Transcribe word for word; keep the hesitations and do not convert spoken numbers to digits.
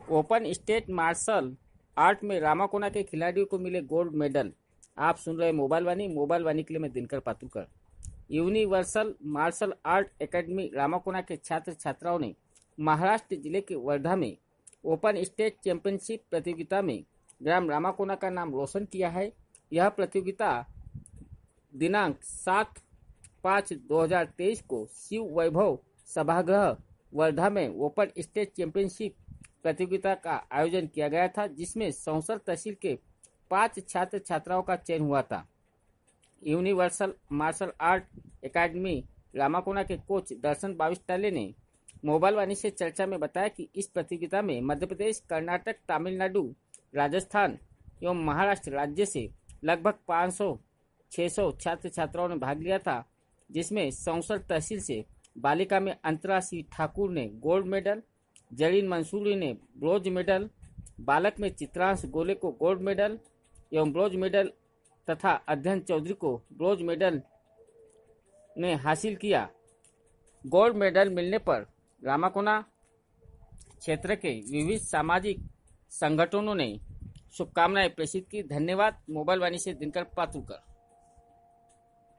Open state martial art में रामाकोना के खिलाड़ियों को मिले गोल्ड मेडल। आप सुन रहे मोबाइल वानी मोबाइल वानी के लिए मैं Dinkar Paturkar. Universal martial art academy Ramakona के छात्र छात्राओं ने महाराष्ट्र जिले के वर्धा में ओपन स्टेट चैंपियनशिप प्रतियोगिता में ग्राम रामाकोना का नाम रोशन किया है। यह प्रतियोगिता दिनांक सात पाँच दो हजार तेईस को शिव वैभव सभागृह वर्धा में ओपन स्टेट चैंपियनशिप प्रतियोगिता का आयोजन किया गया था, जिसमें सौंसर तहसील के पांच छात्र छात्राओं का चयन हुआ था। Universal martial art academy Ramakona के कोच दर्शन बाविस्टाले ने मोबाइल वाणी से चर्चा में बताया कि इस प्रतियोगिता में मध्य प्रदेश, कर्नाटक, तमिलनाडु, राजस्थान एवं महाराष्ट्र राज्य से लगभग पाँच सौ छह सौ छात्र छात्राओं ने भाग लिया था, जिसमें सौंसर तहसील से बालिका में अंतरा सिंह ठाकुर ने गोल्ड मेडल, जरीन मंसूरी ने ब्रोंज मेडल, बालक में चित्रांश गोले को गोल्ड मेडल एवं ब्रोंज मेडल तथा अध्ययन चौधरी को ब्रोंज मेडल ने हासिल किया। गोल्ड मेडल मिलने पर रामाकोना क्षेत्र के विविध सामाजिक संगठनों ने शुभकामनाएं प्रेषित की। धन्यवाद। मोबाइल वाणी से दिनकर पातुरकर।